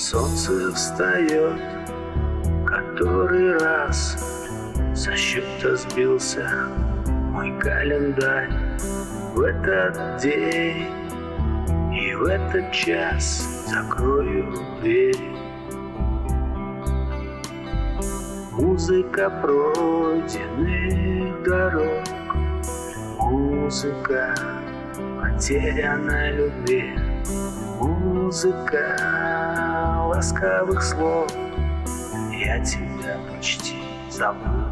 Солнце встает который раз, со счета сбился мой календарь. В этот день и в этот час закрою дверь. Музыка пройденных дорог, музыка потерянной любви, музыка ласковых слов. Я тебя почти забыл.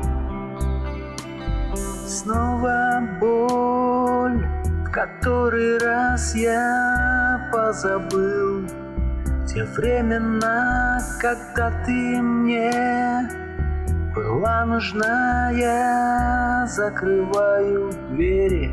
Снова боль, в который раз я позабыл те времена, когда ты мне была нужна. Я закрываю двери.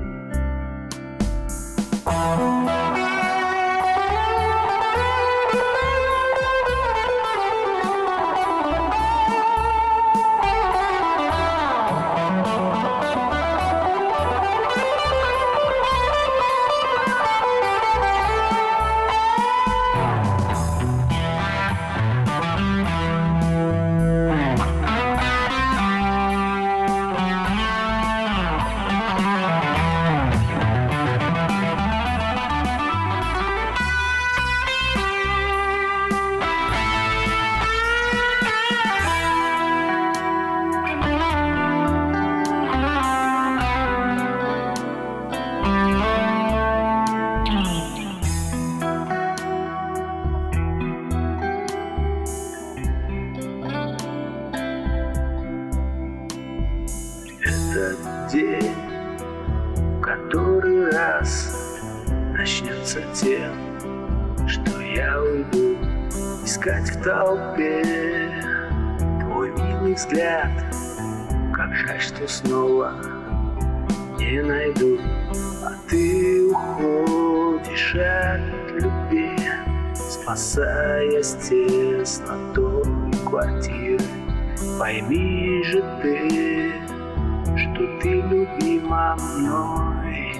Этот день, который раз начнется тем, что я уйду искать в толпе твой милый взгляд. Как жаль, что снова не найду, а ты уходишь от любви, спасаясь теснотой квартиры. Пойми же ты, что ты любима мной.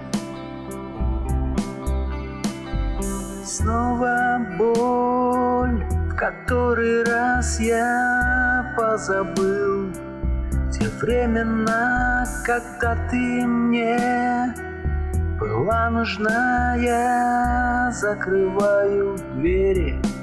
Снова боль, в который раз я позабыл те времена, когда ты мне была нужна. Я закрываю двери.